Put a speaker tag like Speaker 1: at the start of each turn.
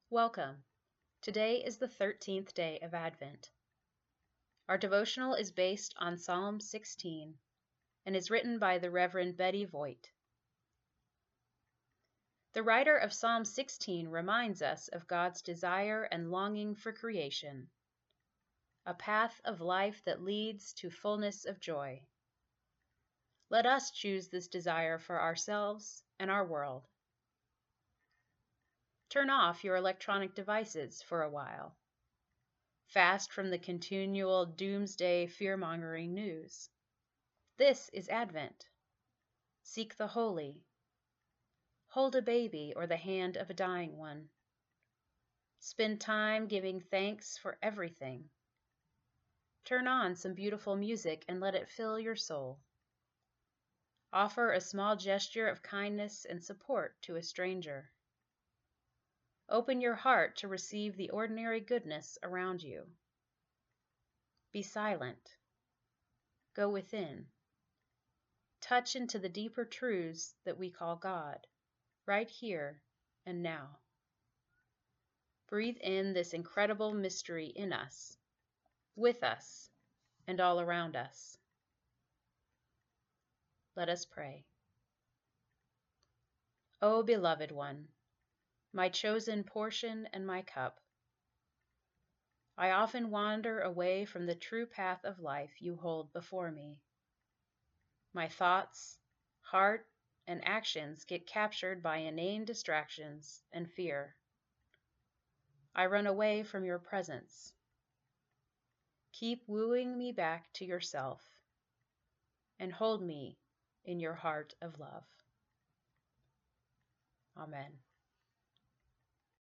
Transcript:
Speaker 1: Welcome. Today is the 13th day of Advent. Our devotional is based on Psalm 16 and is written by the Reverend Betty Voigt. The writer of Psalm 16 reminds us of God's desire and longing for creation, a path of life that leads to fullness of joy. Let us choose this desire for ourselves and our world. Turn off your electronic devices for a while. Fast from the continual doomsday fear-mongering news. This is Advent. Seek the holy. Hold a baby or the hand of a dying one. Spend time giving thanks for everything. Turn on some beautiful music and let it fill your soul. Offer a small gesture of kindness and support to a stranger. Open your heart to receive the ordinary goodness around you. Be silent. Go within. Touch into the deeper truths that we call God, right here and now. Breathe in this incredible mystery in us, with us, and all around us. Let us pray. O beloved one, my chosen portion and my cup, I often wander away from the true path of life you hold before me. My thoughts, heart, and actions get captured by inane distractions and fear. I run away from your presence. Keep wooing me back to yourself, and hold me in your heart of love. Amen.